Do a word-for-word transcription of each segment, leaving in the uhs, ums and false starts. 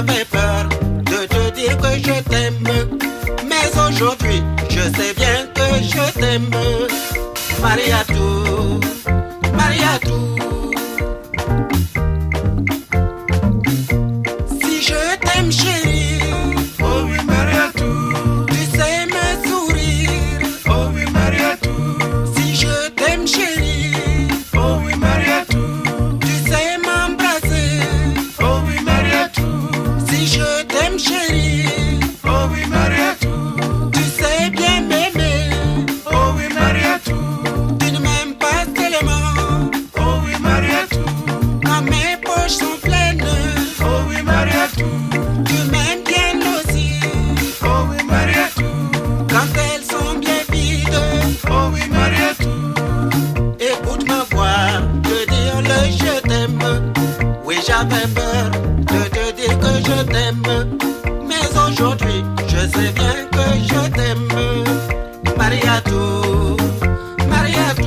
j'avais peur de te dire que je t'aime. Mais aujourd'hui, je sais bien que je t'aime. Mariatou, Mariatou. Si je t'aime chérie, oh oui Mariatou, tu sais me sourire. oh oui Mariatou, Si je t'aime chérie, oh oui Mariatou, tu sais m'embrasser. oh oui Mariatou, Si je t'aime chérie, oh oui Mariatou, tu sais bien m'aimer. oh oui Mariatou, Tu ne m'aimes pas seulement oh oui Mariatou, quand mes poches sont pleines. oh oui Mariatou, Tu m'aimes bien aussi oh oui Mariatou, quand elles sont bien vides. oh oui Mariatou, Écoute ma voix, te dire le je t'aime. Oui, j'avais peur de te dire que je t'aime. Mais aujourd'hui, je sais bien que je t'aime. Mariatou, Mariatou.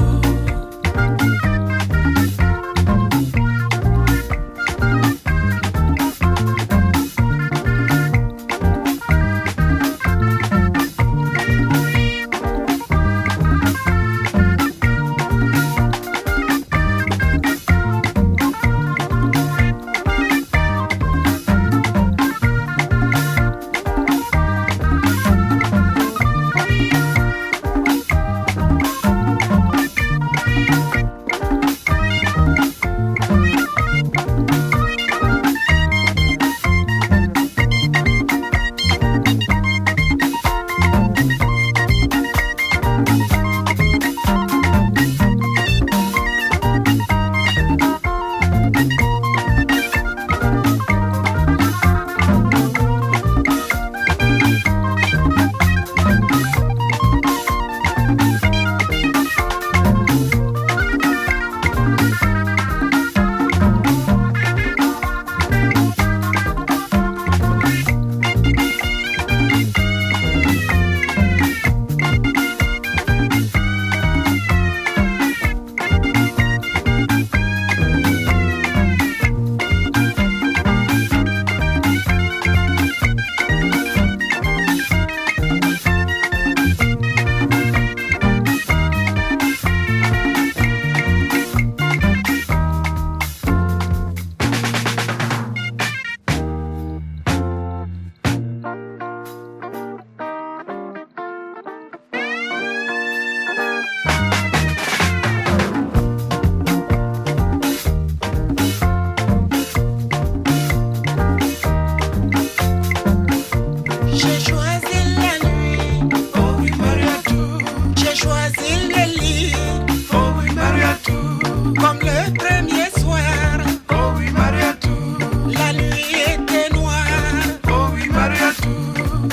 J'ai choisi la nuit, oh oui Mariatou, j'ai choisi le lit, oh oui Mariatou, comme le premier soir. oh oui Mariatou, La nuit était noire, oh oui Mariatou,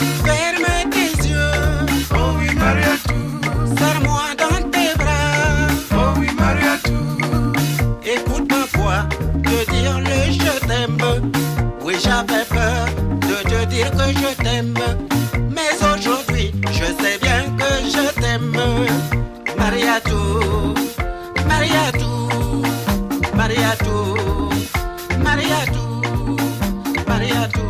ferme tes yeux, oh oui Mariatou, serre-moi dans tes bras. oh oui Mariatou, Écoute ma voix, te dire le je t'aime. Oui, j'avais peur de te dire que je t'aime. Mais aujourd'hui, je sais bien que je t'aime. Mariatou, Mariatou, Mariatou, Mariatou, Mariatou.